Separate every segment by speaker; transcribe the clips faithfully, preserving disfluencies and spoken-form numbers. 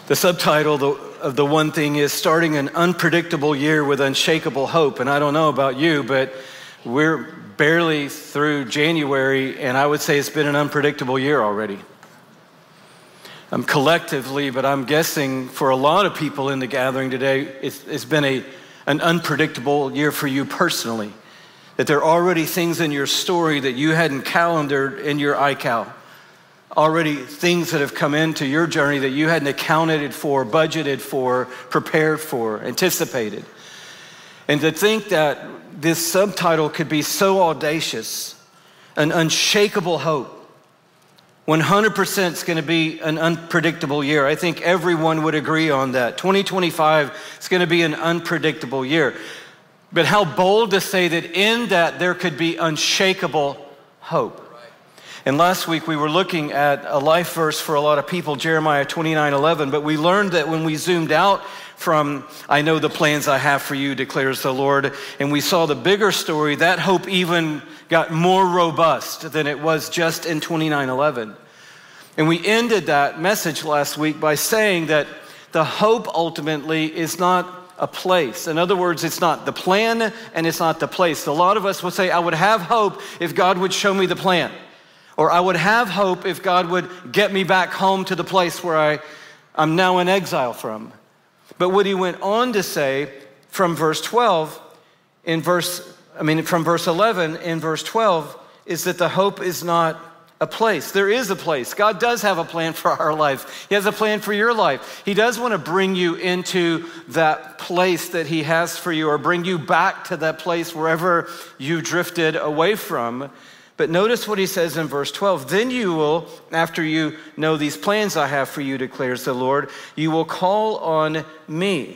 Speaker 1: The subtitle of the one thing is starting an unpredictable year with unshakable hope. And I don't know about you, but we're barely through January, and I would say it's been an unpredictable year already. Um, collectively, but I'm guessing for a lot of people in the gathering today, it's, it's been a, an unpredictable year for you personally. That there are already things in your story that you hadn't calendared in your iCal. Already things that have come into your journey that you hadn't accounted for, budgeted for, prepared for, anticipated. And to think that this subtitle could be so audacious, an unshakable hope, one hundred percent is going to be an unpredictable year. I think everyone would agree on that. twenty twenty-five is going to be an unpredictable year. But how bold to say that in that there could be unshakable hope. And last week we were looking at a life verse for a lot of people, Jeremiah twenty-nine eleven, but we learned that when we zoomed out from, I know the plans I have for you, declares the Lord, and we saw the bigger story, that hope even got more robust than it was just in twenty-nine eleven. And we ended that message last week by saying that the hope ultimately is not a place. In other words, it's not the plan and it's not the place. A lot of us would say, I would have hope if God would show me the plan. Or I would have hope if God would get me back home to the place where I, I'm now in exile from. But what he went on to say from verse twelve, in verse, I mean, from verse eleven in verse twelve, is that the hope is not a place. There is a place. God does have a plan for our life. He has a plan for your life. He does want to bring you into that place that he has for you, or bring you back to that place wherever you drifted away from. But notice what he says in verse twelve. Then you will, after you know these plans I have for you, declares the Lord, you will call on me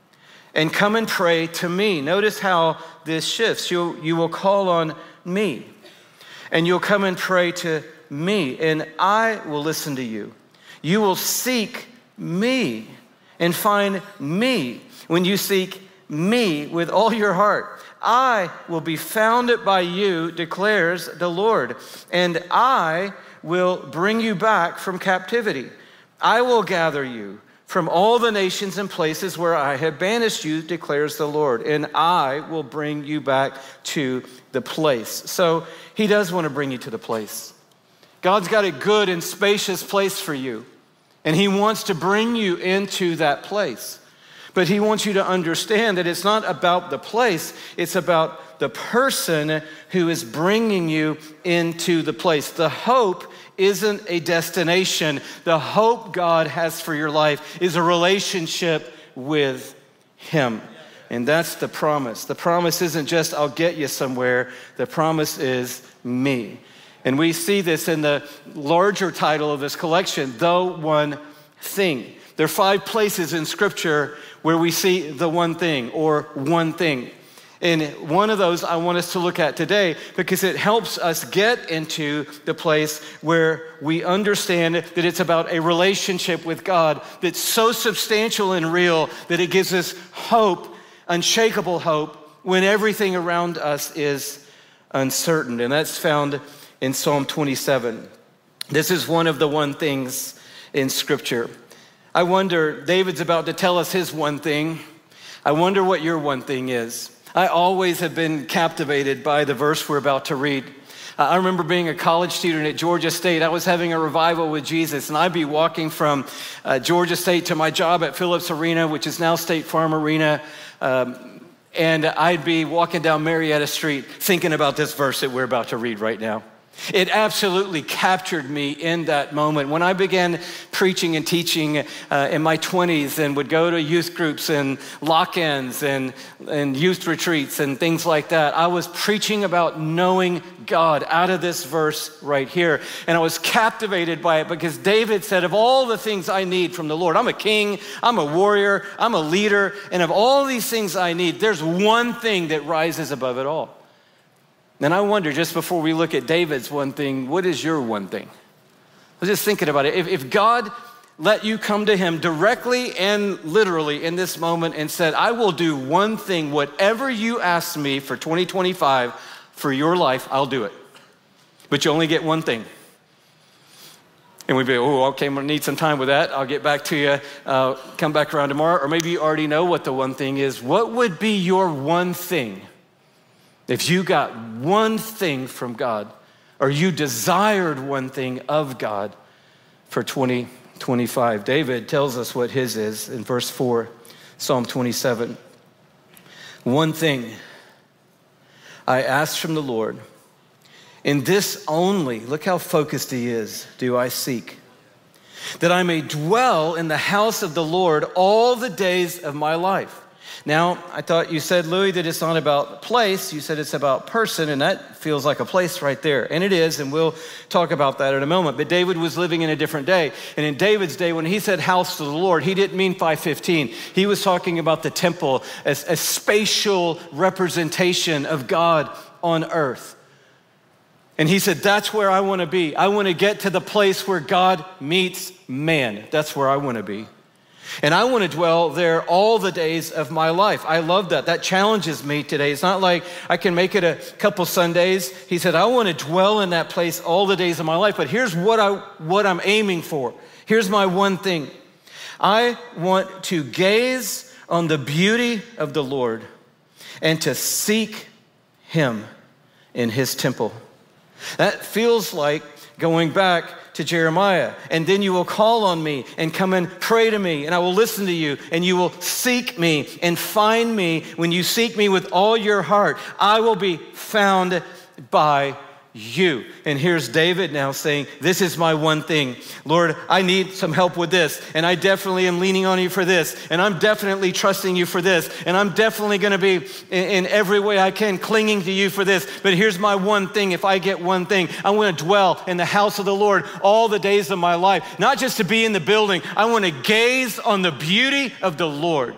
Speaker 1: and come and pray to me. Notice how this shifts. You, you will call on me and you'll come and pray to me, and I will listen to you. You will seek me and find me when you seek me with all your heart. I will be found by you, declares the Lord, and I will bring you back from captivity. I will gather you from all the nations and places where I have banished you, declares the Lord, and I will bring you back to the place. So he does want to bring you to the place. God's got a good and spacious place for you, and he wants to bring you into that place. But he wants you to understand that it's not about the place, it's about the person who is bringing you into the place. The hope isn't a destination. The hope God has for your life is a relationship with him. And that's the promise. The promise isn't just, I'll get you somewhere. The promise is me. And we see this in the larger title of this collection, The One Thing. There are five places in Scripture where we see the one thing or one thing. And one of those I want us to look at today because it helps us get into the place where we understand that it's about a relationship with God that's so substantial and real that it gives us hope, unshakable hope, when everything around us is uncertain. And that's found in Psalm twenty-seven. This is one of the one things in Scripture. I wonder, David's about to tell us his one thing. I wonder what your one thing is. I always have been captivated by the verse we're about to read. I remember being a college student at Georgia State. I was having a revival with Jesus, and I'd be walking from uh, Georgia State to my job at Phillips Arena, which is now State Farm Arena, um, and I'd be walking down Marietta Street thinking about this verse that we're about to read right now. It absolutely captured me in that moment. When I began preaching and teaching uh, in my twenties and would go to youth groups and lock-ins and, and youth retreats and things like that, I was preaching about knowing God out of this verse right here. And I was captivated by it because David said, of all the things I need from the Lord, I'm a king, I'm a warrior, I'm a leader, and of all these things I need, there's one thing that rises above it all. And I wonder, just before we look at David's one thing, what is your one thing? I was just thinking about it. If, if God let you come to him directly and literally in this moment and said, I will do one thing, whatever you ask me for twenty twenty-five for your life, I'll do it. But you only get one thing. And we'd be, oh, okay, I'm gonna need some time with that. I'll get back to you, uh, come back around tomorrow. Or maybe you already know what the one thing is. What would be your one thing if you got one thing from God, or you desired one thing of God for twenty twenty-five? David tells us what his is in verse four, Psalm twenty-seven. One thing I ask from the Lord, in this only, look how focused he is, do I seek, that I may dwell in the house of the Lord all the days of my life. Now, I thought you said, Louis, that it's not about place. You said it's about person, and that feels like a place right there. And it is, and we'll talk about that in a moment. But David was living in a different day. And in David's day, when he said house to the Lord, he didn't mean five fifteen. He was talking about the temple as a spatial representation of God on earth. And he said, that's where I want to be. I want to get to the place where God meets man. That's where I want to be. And I want to dwell there all the days of my life. I love that. That challenges me today. It's not like I can make it a couple Sundays. He said, I want to dwell in that place all the days of my life. But here's what, I, what I'm aiming for. Here's my one thing. I want to gaze on the beauty of the Lord and to seek him in his temple. That feels like going back to Jeremiah. And then you will call on me and come and pray to me, and I will listen to you, and you will seek me and find me. When you seek me with all your heart, I will be found by you. And here's David now saying, this is my one thing. Lord, I need some help with this, and I definitely am leaning on you for this, and I'm definitely trusting you for this, and I'm definitely going to be in, in every way I can clinging to you for this. But here's my one thing. If I get one thing, I want to dwell in the house of the Lord all the days of my life, not just to be in the building. I want to gaze on the beauty of the Lord.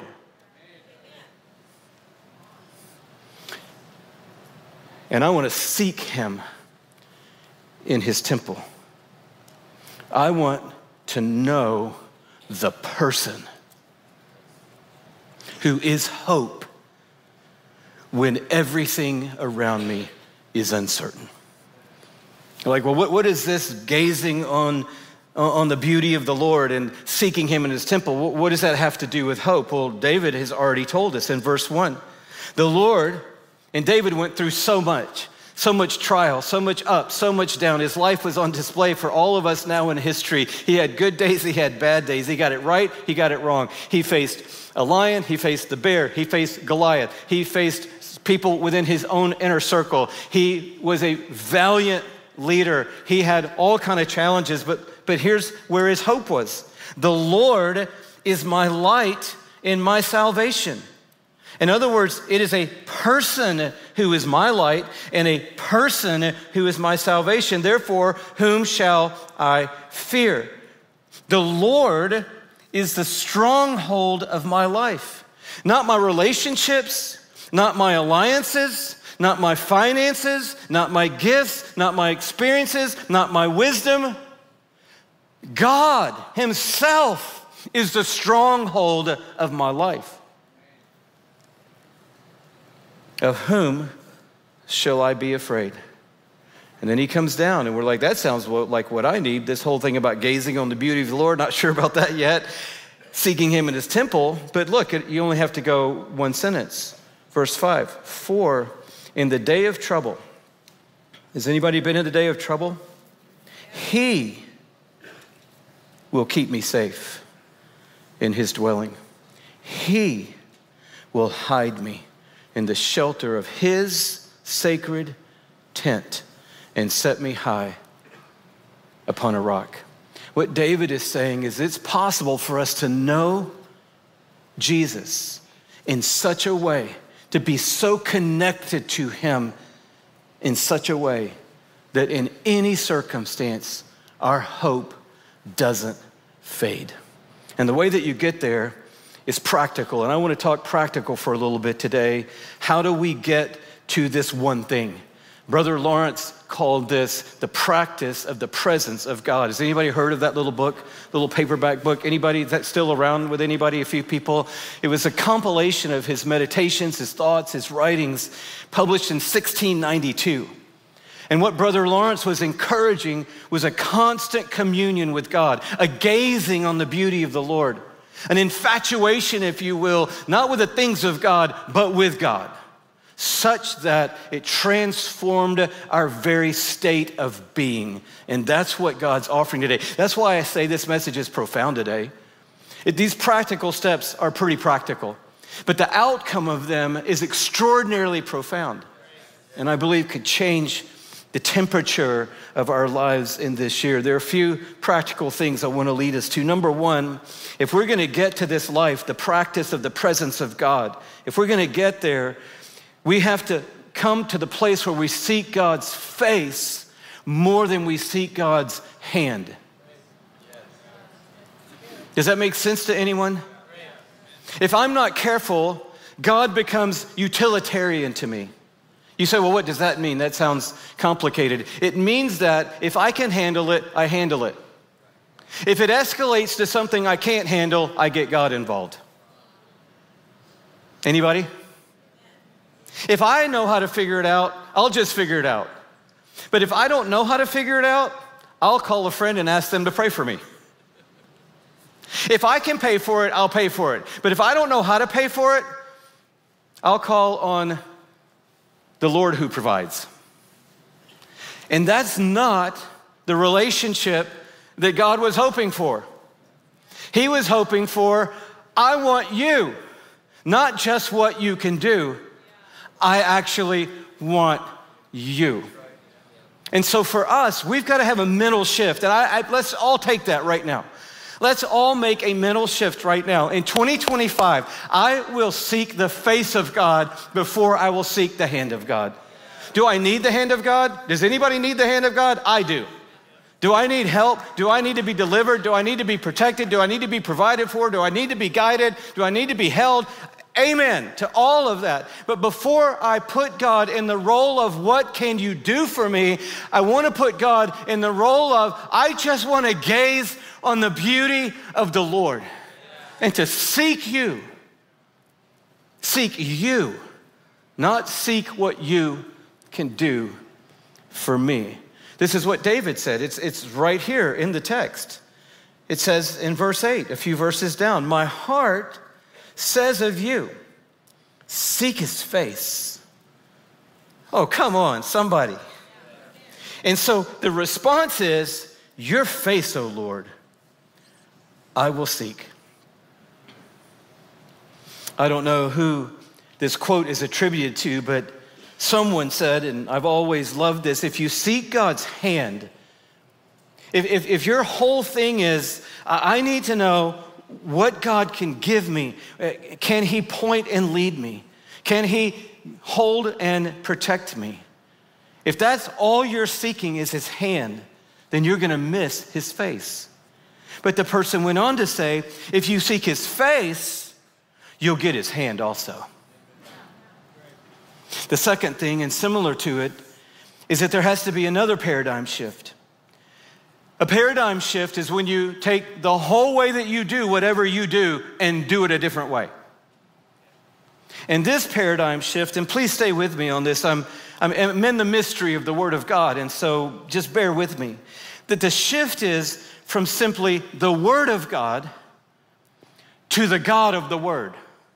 Speaker 1: And I want to seek him in his temple. I want to know the person who is hope when everything around me is uncertain. Like, well, what, what is this gazing on, on the beauty of the Lord and seeking him in his temple? What, what does that have to do with hope? Well, David has already told us in verse one. The Lord, and David went through so much. So much trial, so much up, so much down. His life was on display for all of us now in history. He had good days, he had bad days. He got it right, he got it wrong. He faced a lion, he faced the bear, he faced Goliath. He faced people within his own inner circle. He was a valiant leader. He had all kind of challenges, but, but here's where his hope was. The Lord is my light in my salvation. In other words, it is a person who is my light and a person who is my salvation. Therefore, whom shall I fear? The Lord is the stronghold of my life. Not my relationships, not my alliances, not my finances, not my gifts, not my experiences, not my wisdom. God himself is the stronghold of my life. Of whom shall I be afraid? And then he comes down and we're like, that sounds like what I need. This whole thing about gazing on the beauty of the Lord, not sure about that yet. Seeking him in his temple. But look, you only have to go one sentence. Verse five, for in the day of trouble, has anybody been in the day of trouble? He will keep me safe in his dwelling. He will hide me in the shelter of his sacred tent and set me high upon a rock. What David is saying is it's possible for us to know Jesus in such a way, to be so connected to him in such a way that in any circumstance, our hope doesn't fade. And the way that you get there is practical. And I want to talk practical for a little bit today. How do we get to this one thing? Brother Lawrence called this the practice of the presence of God. Has anybody heard of that little book, little paperback book? Anybody that's still around with anybody? A few people. It was a compilation of his meditations, his thoughts, his writings, published in sixteen ninety-two. And what Brother Lawrence was encouraging was a constant communion with God, a gazing on the beauty of the Lord, an infatuation, if you will, not with the things of God, but with God, such that it transformed our very state of being. And that's what God's offering today. That's why I say this message is profound today. It, these practical steps are pretty practical, but the outcome of them is extraordinarily profound, and I believe could change the temperature of our lives in this year. There are a few practical things I want to lead us to. Number one, if we're going to get to this life, the practice of the presence of God, if we're going to get there, we have to come to the place where we seek God's face more than we seek God's hand. Does that make sense to anyone? If I'm not careful, God becomes utilitarian to me. You say, well, what does that mean? That sounds complicated. It means that if I can handle it, I handle it. If it escalates to something I can't handle, I get God involved. Anybody? If I know how to figure it out, I'll just figure it out. But if I don't know how to figure it out, I'll call a friend and ask them to pray for me. If I can pay for it, I'll pay for it. But if I don't know how to pay for it, I'll call on the Lord who provides. And that's not the relationship that God was hoping for. He was hoping for, I want you, not just what you can do. I actually want you. And so for us, we've got to have a mental shift. And I, I, let's all take that right now. Let's all make a mental shift right now. In twenty twenty-five, I will seek the face of God before I will seek the hand of God. Do I need the hand of God? Does anybody need the hand of God? I do. Do I need help? Do I need to be delivered? Do I need to be protected? Do I need to be provided for? Do I need to be guided? Do I need to be held? Amen to all of that. But before I put God in the role of what can you do for me, I want to put God in the role of I just want to gaze on the beauty of the Lord and to seek you. Seek you, not seek what you can do for me. This is what David said. It's, it's right here in the text. It says in verse eight, a few verses down, my heart says of you, seek his face. Oh, come on, somebody. And so the response is, your face, O Lord, I will seek. I don't know who this quote is attributed to, but someone said, and I've always loved this, if you seek God's hand, if, if, if your whole thing is, I need to know what God can give me. Can he point and lead me? Can he hold and protect me? If that's all you're seeking is his hand, then you're going to miss his face. But the person went on to say, if you seek his face, you'll get his hand also. The second thing, and similar to it, is that there has to be another paradigm shift. A paradigm shift is when you take the whole way that you do whatever you do and do it a different way. And this paradigm shift, and please stay with me on this, I'm, I'm in the mystery of the Word of God, and so just bear with me, that the shift is from simply the Word of God to the God of the Word.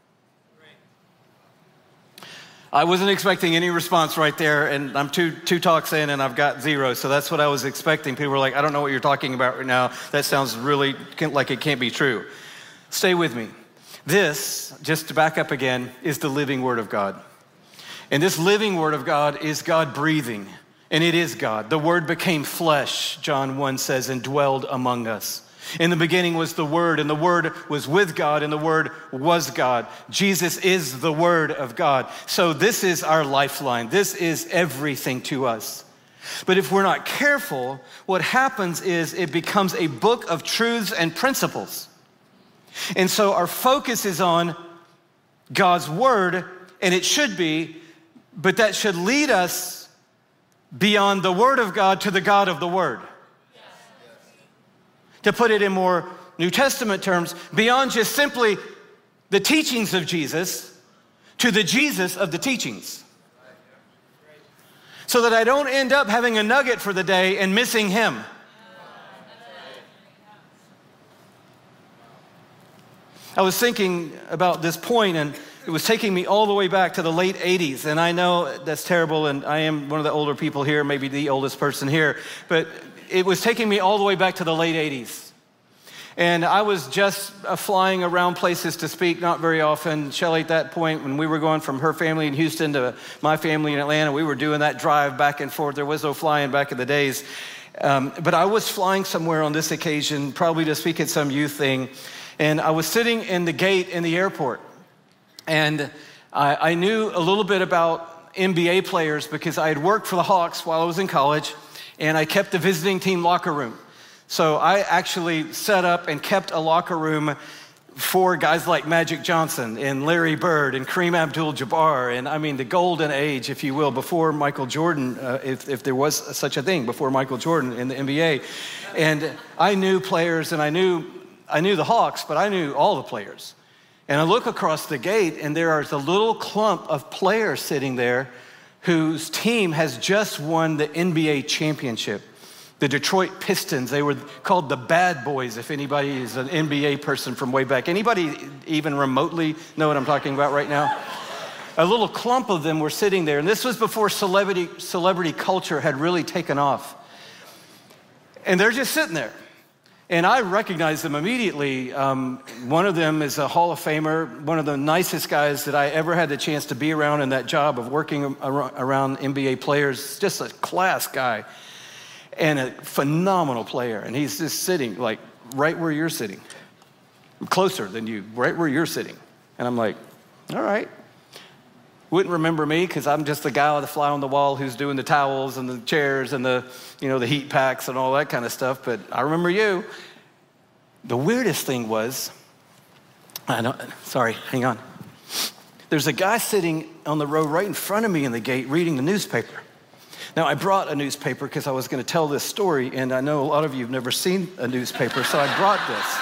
Speaker 1: I wasn't expecting any response right there, and I'm two two talks in and I've got zero, so that's what I was expecting. People were like, I don't know what you're talking about right now. That sounds really like it can't be true. Stay with me. This, just to back up again, is the living Word of God. And this living Word of God is God breathing, and it is God. The Word became flesh, John one says, and dwelled among us. In the beginning was the Word, and the Word was with God, and the Word was God. Jesus is the Word of God. So this is our lifeline. This is everything to us. But if we're not careful, what happens is it becomes a book of truths and principles. And so our focus is on God's Word, and it should be, but that should lead us beyond the Word of God to the God of the Word. To put it in more New Testament terms, beyond just simply the teachings of Jesus to the Jesus of the teachings. so that I don't end up having a nugget for the day and missing him. I was thinking about this point, and it was taking me all the way back to the late eighties. And I know that's terrible, and I am one of the older people here, maybe the oldest person here, but it was taking me all the way back to the late eighties. And I was just uh, flying around places to speak, not very often. Shelley, at that point, when we were going from her family in Houston to my family in Atlanta, we were doing that drive back and forth. There was no flying back in the days. Um, but I was flying somewhere on this occasion, probably to speak at some youth thing. And I was sitting in the gate in the airport. And I, I knew a little bit about N B A players because I had worked for the Hawks while I was in college, and I kept the visiting team locker room. So I actually set up and kept a locker room for guys like Magic Johnson and Larry Bird and Kareem Abdul-Jabbar, and I mean the golden age, if you will, before Michael Jordan, uh, if, if there was such a thing, before Michael Jordan in the N B A. And I knew players, and I knew I knew the Hawks, but I knew all the players. And I look across the gate, and there is a little clump of players sitting there whose team has just won the N B A championship. The Detroit Pistons, they were called the Bad Boys, if anybody is an N B A person from way back. Anybody even remotely know what I'm talking about right now? A little clump of them were sitting there, and this was before celebrity, celebrity culture had really taken off. And they're just sitting there. And I recognized them immediately. Um, one of them is a Hall of Famer, one of the nicest guys that I ever had the chance to be around in that job of working around N B A players, just a class guy and a phenomenal player. And he's just sitting like right where you're sitting, closer than you, right where you're sitting. And I'm like, all right. Wouldn't remember me because I'm just the guy with the fly on the wall who's doing the towels and the chairs and the, you know, the heat packs and all that kind of stuff. But I remember you. The weirdest thing was, I know, sorry, hang on. There's a guy sitting on the row right in front of me in the gate reading the newspaper. Now, I brought a newspaper because I was going to tell this story, and I know a lot of you have never seen a newspaper, so I brought this.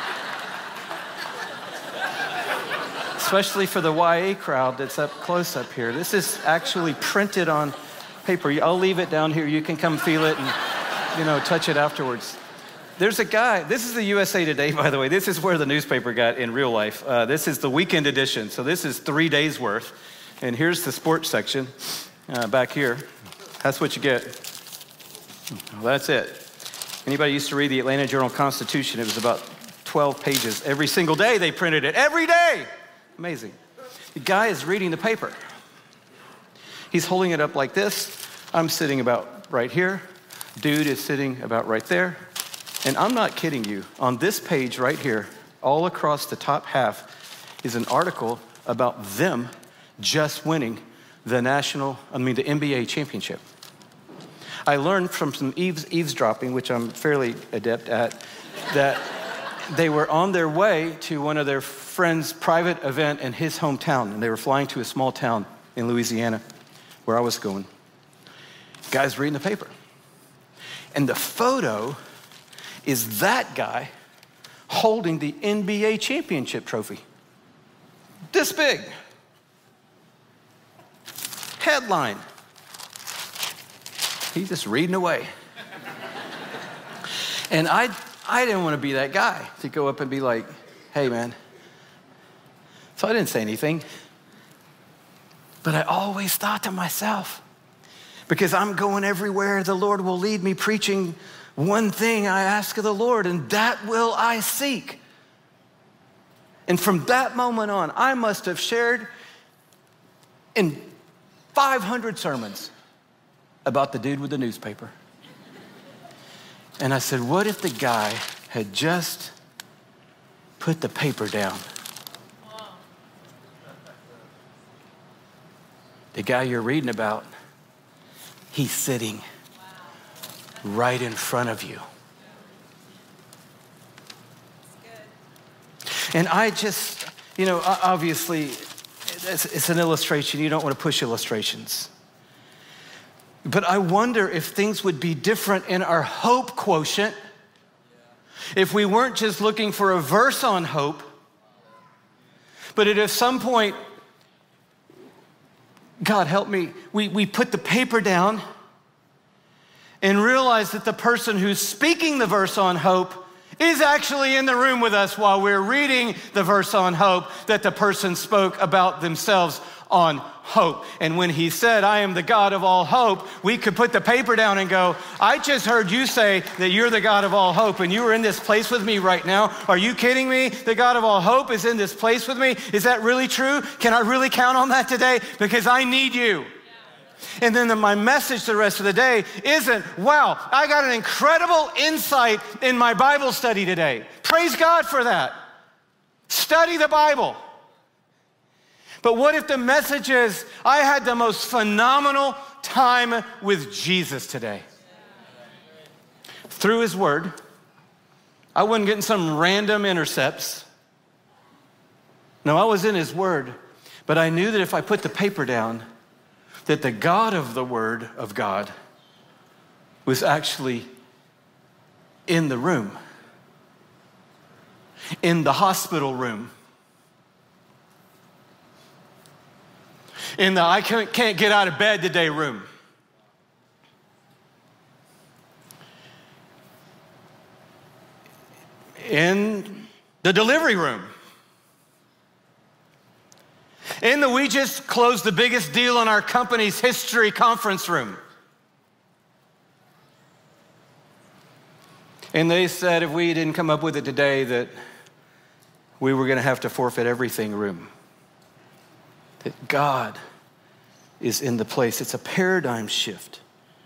Speaker 1: Especially for the Y A crowd that's up close up here. This is actually printed on paper. I'll leave it down here. You can come feel it and, you know, touch it afterwards. There's a guy, this is the U S A Today, by the way. This is where the newspaper got in real life. Uh, this is the weekend edition, so this is three days worth. And here's the sports section uh, back here. That's what you get. Well, that's it. Anybody used to read the Atlanta Journal-Constitution? It was about twelve pages. Every single day they printed it. Every day! Amazing. The guy is reading the paper. He's holding it up like this. I'm sitting about right here. Dude is sitting about right there. And I'm not kidding you. On this page right here, all across the top half, is an article about them just winning the national, I mean the N B A championship. I learned from some eaves, eavesdropping, which I'm fairly adept at, that they were on their way to one of their friend's private event in his hometown, and they were flying to a small town in Louisiana where I was going. Guy's reading the paper. And the photo is that guy holding the N B A championship trophy. This big. Headline. He's just reading away. And I I didn't want to be that guy to go up and be like, hey, man. So I didn't say anything. But I always thought to myself, because I'm going everywhere the Lord will lead me, preaching one thing I ask of the Lord, and that will I seek. And from that moment on, I must have shared in five hundred sermons about the dude with the newspaper. And I said, what if the guy had just put the paper down? The guy you're reading about, he's sitting right in front of you. And I just, you know, obviously, it's, it's an illustration. You don't want to push illustrations. But I wonder if things would be different in our hope quotient if we weren't just looking for a verse on hope, but at some point, God help me, we, we put the paper down and realize that the person who's speaking the verse on hope is actually in the room with us while we're reading the verse on hope that the person spoke about themselves on hope. And when he said, I am the God of all hope, we could put the paper down and go, I just heard you say that you're the God of all hope and you are in this place with me right now. Are you kidding me? The God of all hope is in this place with me. Is that really true? Can I really count on that today? Because I need you. And then the, my message the rest of the day isn't, wow, I got an incredible insight in my Bible study today. Praise God for that. Study the Bible. But what if the message is, I had the most phenomenal time with Jesus today? Through his word. I wasn't getting some random intercepts. No, I was in his word. But I knew that if I put the paper down, that the God of the Word of God was actually in the room, in the hospital room, in the I can't, can't get out of bed today room. In the delivery room. In the we just closed the biggest deal in our company's history conference room. And they said if we didn't come up with it today that we were going to have to forfeit everything room. That God is in the place. It's a paradigm shift.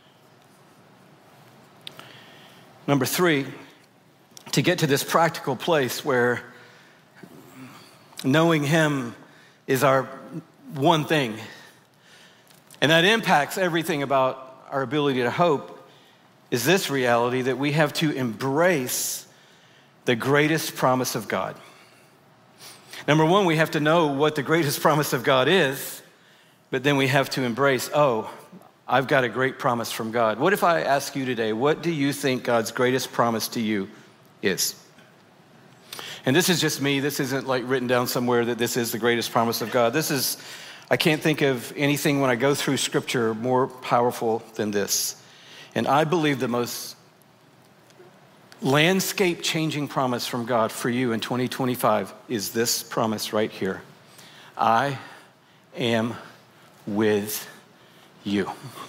Speaker 1: Number three, to get to this practical place where knowing him is our one thing. And that impacts everything about our ability to hope, is this reality that we have to embrace the greatest promise of God. Number one, we have to know what the greatest promise of God is, but then we have to embrace, oh, I've got a great promise from God. What if I ask you today, what do you think God's greatest promise to you is? And this is just me. This isn't like written down somewhere that this is the greatest promise of God. This is, I can't think of anything when I go through scripture more powerful than this. And I believe the most landscape changing promise from God for you in twenty twenty-five is this promise right here. I am with you.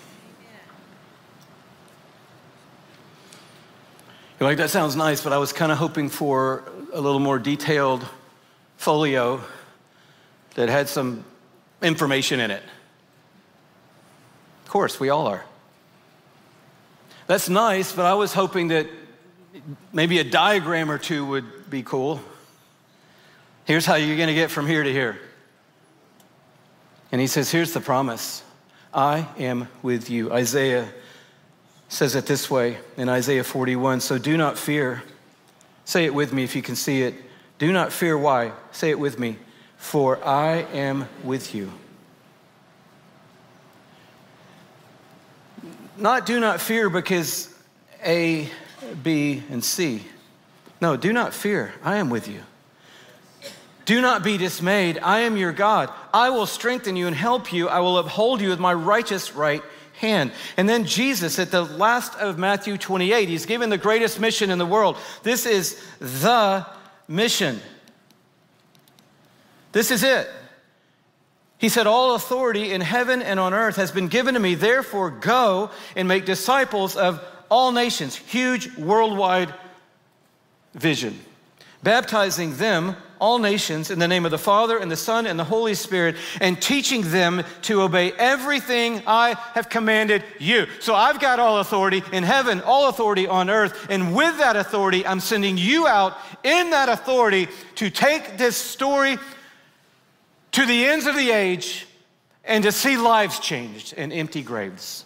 Speaker 1: You're like, that sounds nice, but I was kind of hoping for a little more detailed folio that had some information in it. Of course, we all are. That's nice, but I was hoping that maybe a diagram or two would be cool. Here's how you're going to get from here to here. And he says, here's the promise. I am with you. Isaiah says it this way in Isaiah forty-one. So do not fear. Say it with me if you can see it. Do not fear. Why? Say it with me. For I am with you. Not do not fear because A, B, and C. No, do not fear. I am with you. Do not be dismayed. I am your God. I will strengthen you and help you. I will uphold you with my righteous right hand. And then Jesus at the last of Matthew twenty-eight, he's given the greatest mission in the world. This is the mission. This is it. He said, all authority in heaven and on earth has been given to me. Therefore, go and make disciples of all nations. Huge worldwide vision. Baptizing them, all nations, in the name of the Father and the Son and the Holy Spirit, and teaching them to obey everything I have commanded you. So I've got all authority in heaven, all authority on earth, and with that authority, I'm sending you out in that authority to take this story to the ends of the age and to see lives changed and empty graves.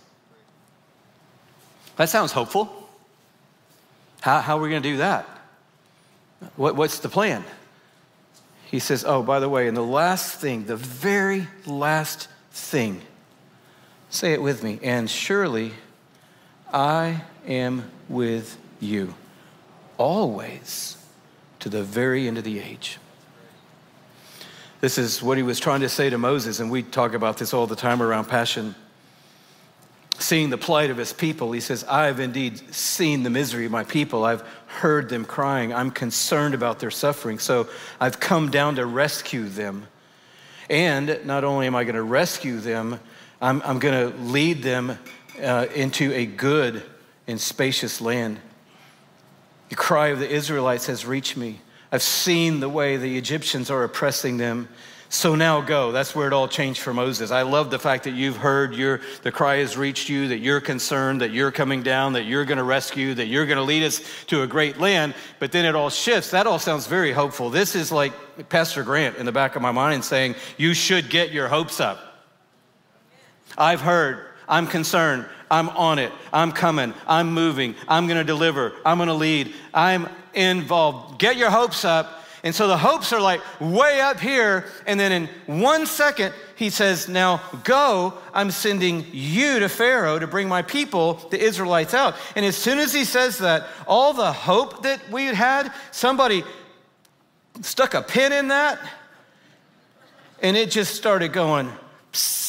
Speaker 1: That sounds hopeful. How, how are we going to do that? What, what's the plan? He says, oh, by the way, and the last thing, the very last thing, say it with me, and surely I am with you always to the very end of the age. This is what he was trying to say to Moses, and we talk about this all the time around Passion. Seeing the plight of his people, he says, I have indeed seen the misery of my people. I've heard them crying. I'm concerned about their suffering. So I've come down to rescue them. And not only am I going to rescue them, I'm, I'm going to lead them uh, into a good and spacious land. The cry of the Israelites has reached me. I've seen the way the Egyptians are oppressing them. So now go. That's where it all changed for Moses. I love the fact that you've heard your, the cry has reached you, that you're concerned, that you're coming down, that you're going to rescue, that you're going to lead us to a great land. But then it all shifts. That all sounds very hopeful. This is like Pastor Grant in the back of my mind saying, you should get your hopes up. I've heard. I'm concerned. I'm on it. I'm coming. I'm moving. I'm going to deliver. I'm going to lead. I'm involved. Get your hopes up. And so the hopes are like way up here. And then in one second, he says, now go, I'm sending you to Pharaoh to bring my people, the Israelites, out. And as soon as he says that, all the hope that we had, somebody stuck a pin in that. And it just started going, psst.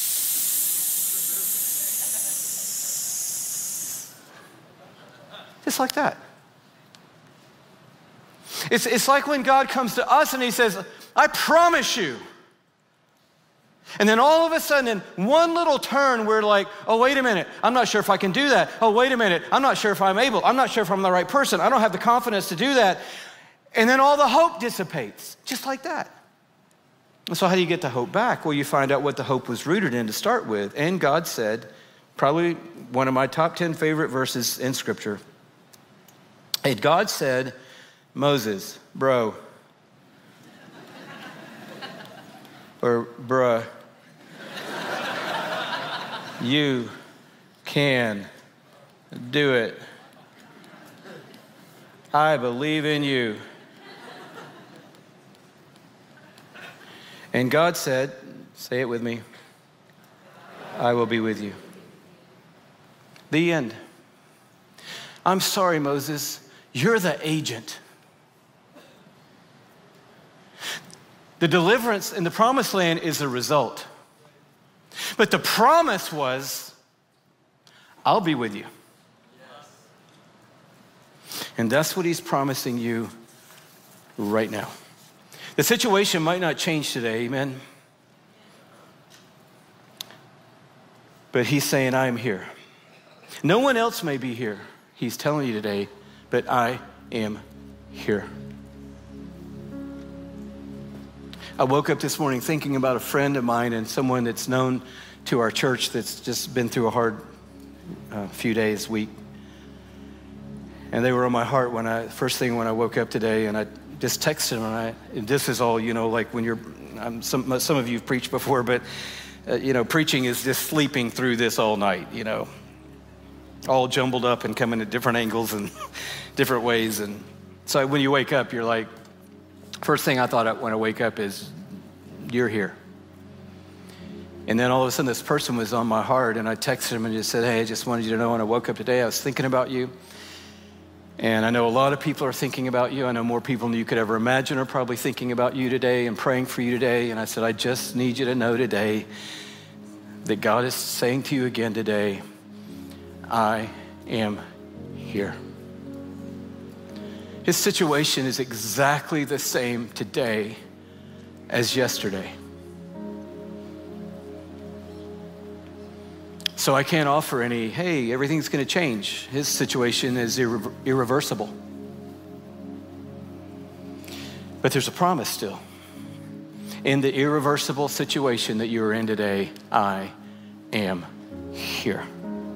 Speaker 1: Just like that. It's, it's like when God comes to us and he says, I promise you. And then all of a sudden, in one little turn, we're like, oh, wait a minute. I'm not sure if I can do that. Oh, wait a minute. I'm not sure if I'm able. I'm not sure if I'm the right person. I don't have the confidence to do that. And then all the hope dissipates, just like that. And so how do you get the hope back? Well, you find out what the hope was rooted in to start with. And God said, probably one of my top ten favorite verses in Scripture. And God said, Moses, bro, or bruh, you can do it. I believe in you. And God said, say it with me, I will be with you. The end. I'm sorry, Moses, you're the agent. The deliverance in the promised land is the result. But the promise was, I'll be with you. And that's what he's promising you right now. The situation might not change today, amen? But he's saying, I am here. No one else may be here, he's telling you today, but I am here. I woke up this morning thinking about a friend of mine and someone that's known to our church that's just been through a hard uh, few days, week. And they were on my heart when I, first thing when I woke up today, and I just texted them, and, I, and this is all, you know, like when you're, um, some, some of you have preached before, but, uh, you know, preaching is just sleeping through this all night, you know, all jumbled up and coming at different angles and different ways. And so when you wake up, you're like, first thing I thought of when I wake up is, you're here. And then all of a sudden this person was on my heart, and I texted him and just said, hey, I just wanted you to know when I woke up today, I was thinking about you. And I know a lot of people are thinking about you. I know more people than you could ever imagine are probably thinking about you today and praying for you today. And I said, I just need you to know today that God is saying to you again today, I am here. His situation is exactly the same today as yesterday. So I can't offer any, hey, everything's going to change. His situation is irre- irreversible. But there's a promise still. In the irreversible situation that you are in today, I am here.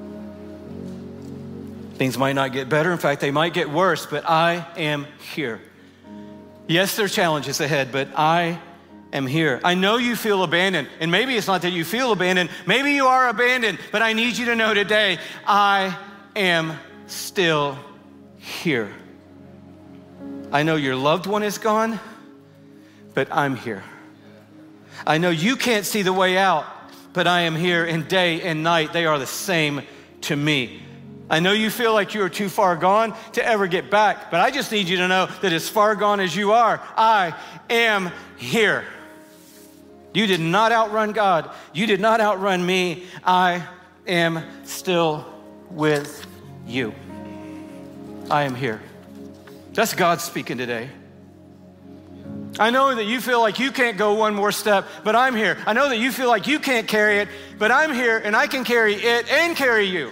Speaker 1: Things might not get better. In fact, they might get worse, but I am here. Yes, there are challenges ahead, but I am here. I know you feel abandoned, and maybe it's not that you feel abandoned. Maybe you are abandoned, but I need you to know today, I am still here. I know your loved one is gone, but I'm here. I know you can't see the way out, but I am here, and day and night, they are the same to me. I know you feel like you are too far gone to ever get back, but I just need you to know that as far gone as you are, I am here. You did not outrun God. You did not outrun me. I am still with you. I am here. That's God speaking today. I know that you feel like you can't go one more step, but I'm here. I know that you feel like you can't carry it, but I'm here and I can carry it and carry you.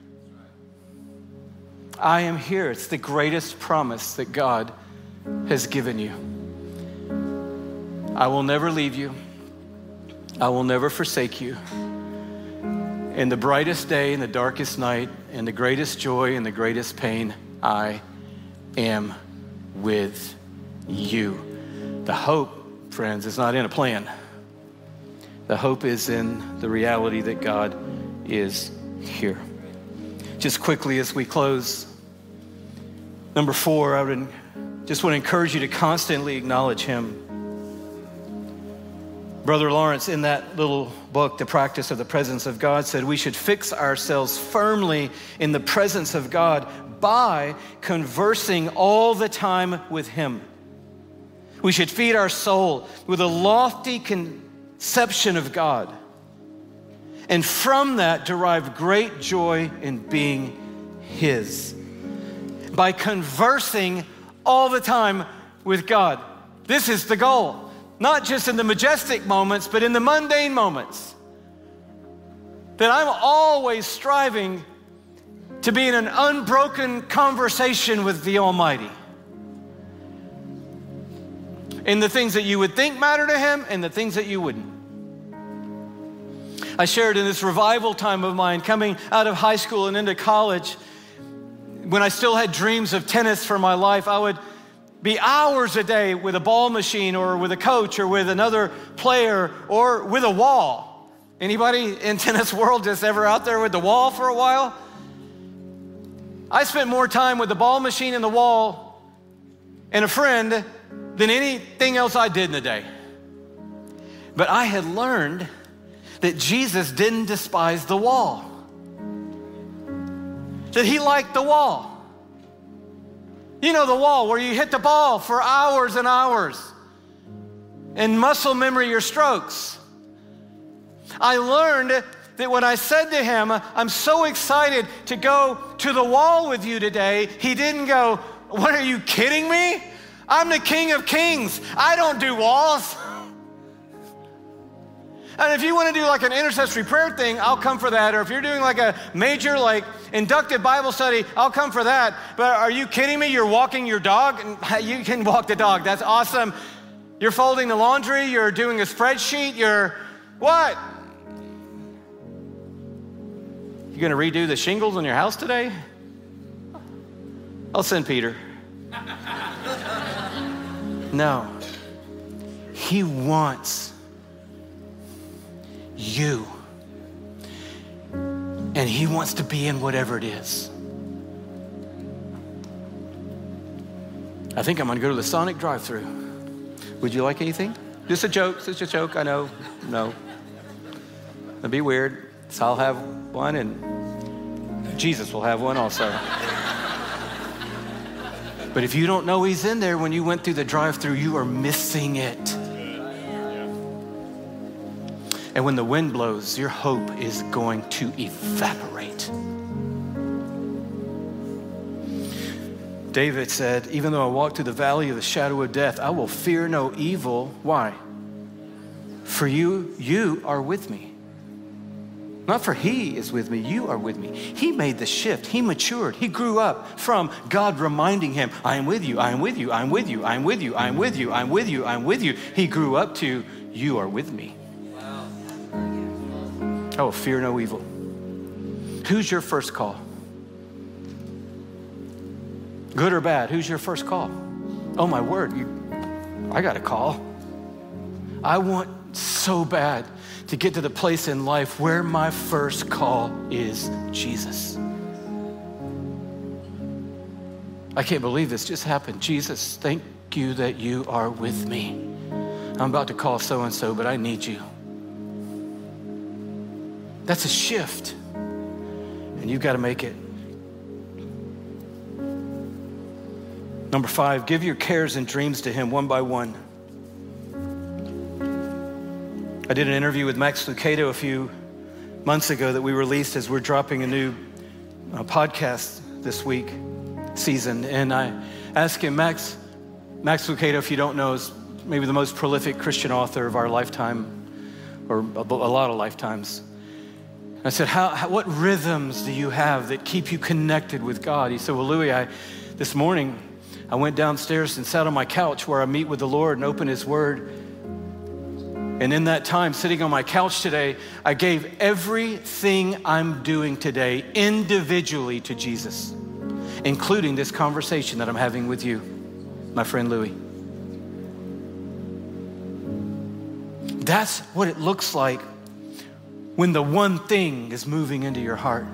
Speaker 1: I am here. It's the greatest promise that God has given you. I will never leave you. I will never forsake you. In the brightest day, in the darkest night, in the greatest joy, in the greatest pain, I am with you. The hope, friends, is not in a plan. The hope is in the reality that God is here. Just quickly as we close, number four, I would just want to encourage you to constantly acknowledge him. Brother Lawrence, in that little book, The Practice of the Presence of God, said we should fix ourselves firmly in the presence of God by conversing all the time with him. We should feed our soul with a lofty conception of God, and from that derive great joy in being his. By conversing all the time with God. This is the goal. Not just in the majestic moments, but in the mundane moments. That I'm always striving to be in an unbroken conversation with the Almighty. In the things that you would think matter to him and the things that you wouldn't. I shared in this revival time of mine, coming out of high school and into college, when I still had dreams of tennis for my life, I would be hours a day with a ball machine or with a coach or with another player or with a wall. Anybody in tennis world just ever out there with the wall for a while? I spent more time with the ball machine and the wall and a friend than anything else I did in the day. But I had learned that Jesus didn't despise the wall. That he liked the wall. You know, the wall where you hit the ball for hours and hours and muscle memory your strokes. I learned that when I said to him, I'm so excited to go to the wall with you today, he didn't go, what, are you kidding me? I'm the King of Kings. I don't do walls. And if you want to do like an intercessory prayer thing, I'll come for that. Or if you're doing like a major like inductive Bible study, I'll come for that. But are you kidding me? You're walking your dog? You can walk the dog. That's awesome. You're folding the laundry. You're doing a spreadsheet. You're what? You gonna redo the shingles on your house today? I'll send Peter. No. He wants you. And he wants to be in whatever it is. I think I'm gonna go to the Sonic drive-thru. Would you like anything? Just a joke, just a joke, I know. No. It'll be weird. So I'll have one and Jesus will have one also. But if you don't know he's in there when you went through the drive-thru, you are missing it. And when the wind blows, your hope is going to evaporate. David said, even though I walk through the valley of the shadow of death, I will fear no evil. Why? For you, you are with me. Not for he is with me, you are with me. He made the shift, he matured, he grew up from God reminding him, I am with you, I am with you, I am with you, I am with you, I am with you, I am with you, I am with you. He grew up to, you are with me. Wow. I will fear no evil. Who's your first call? Good or bad, who's your first call? Oh my word, you, I got a call. I want so bad to get to the place in life where my first call is Jesus. I can't believe this just happened. Jesus, thank you that you are with me. I'm about to call so-and-so, but I need you. That's a shift, and you've got to make it. Number five, give your cares and dreams to him one by one. I did an interview with Max Lucado a few months ago that we released as we're dropping a new uh, podcast this week season. And I asked him, Max, Max Lucado, if you don't know, is maybe the most prolific Christian author of our lifetime, or a, a lot of lifetimes. I said, how, how, what rhythms do you have that keep you connected with God? He said, well, Louis, I, this morning, I went downstairs and sat on my couch where I meet with the Lord and open his word. And in that time, sitting on my couch today, I gave everything I'm doing today individually to Jesus, including this conversation that I'm having with you, my friend Louis. That's what it looks like when the one thing is moving into your heart.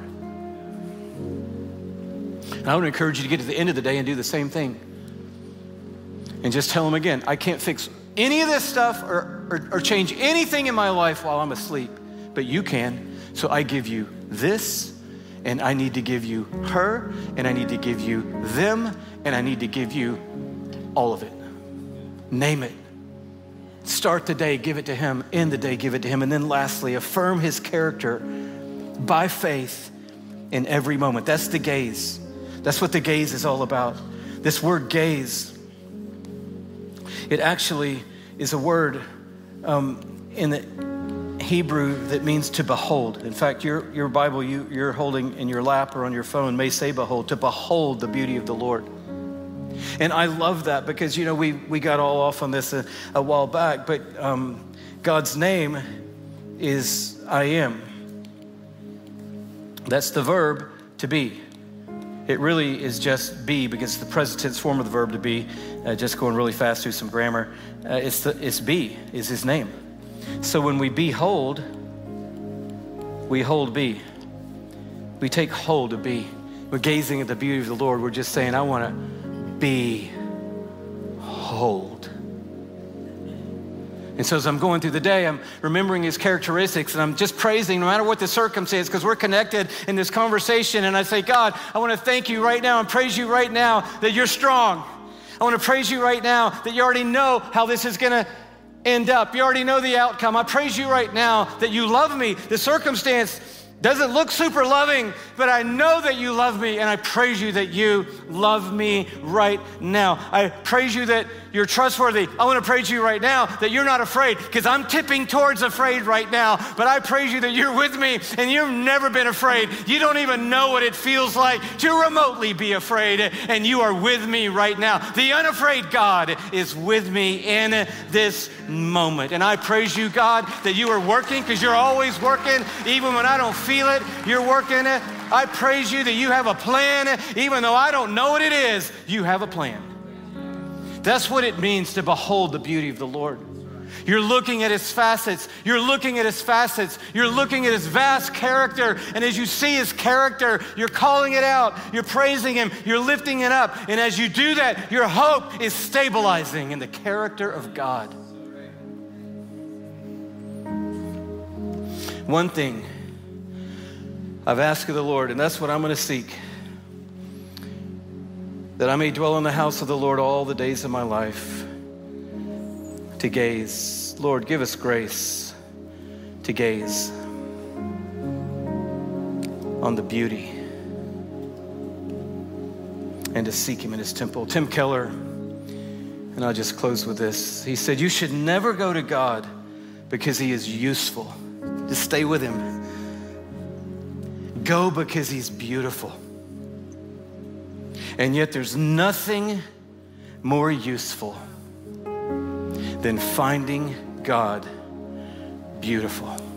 Speaker 1: And I would encourage you to get to the end of the day and do the same thing. And just tell him again, I can't fix any of this stuff or, or, or change anything in my life while I'm asleep, but you can. So I give you this, and I need to give you her, and I need to give you them, and I need to give you all of it. Name it. Start the day, give it to him. End the day, give it to him. And then lastly, affirm his character by faith in every moment. That's the gaze. That's what the gaze is all about. This word gaze, it actually is a word um, in the Hebrew that means to behold. In fact, your, your Bible you, you're holding in your lap or on your phone may say behold, to behold the beauty of the Lord. And I love that because, you know, we, we got all off on this a, a while back, but um, God's name is I am. That's the verb to be. It really is just be because it's the present tense form of the verb to be. Uh, just going really fast through some grammar. Uh, it's, the, it's be is his name. So when we behold, we hold be. We take hold of be. We're gazing at the beauty of the Lord. We're just saying, I want to behold. And so as I'm going through the day, I'm remembering his characteristics and I'm just praising no matter what the circumstance, because we're connected in this conversation. And I say, God, I want to thank you right now and praise you right now that you're strong. I want to praise you right now that you already know how this is going to end up. You already know the outcome. I praise you right now that you love me. The circumstance doesn't look super loving, but I know that you love me, and I praise you that you love me right now. I praise you that you're trustworthy. I want to praise you right now that you're not afraid, because I'm tipping towards afraid right now, but I praise you that you're with me, and you've never been afraid. You don't even know what it feels like to remotely be afraid, and you are with me right now. The unafraid God is with me in this moment, and I praise you, God, that you are working, because you're always working, even when I don't feel Feel it, you're working it. I praise you that you have a plan, even though I don't know what it is, you have a plan. That's what it means to behold the beauty of the Lord. You're looking at his facets. You're looking at his facets. You're looking at his vast character. And as you see his character, you're calling it out. You're praising him. You're lifting it up. And as you do that, your hope is stabilizing in the character of God. One thing I've asked of the Lord, and that's what I'm going to seek, that I may dwell in the house of the Lord all the days of my life, to gaze. Lord, give us grace to gaze on the beauty and to seek him in his temple. Tim Keller, and I'll just close with this. He said, you should never go to God because he is useful. Just stay with him. Go because he's beautiful. And yet there's nothing more useful than finding God beautiful.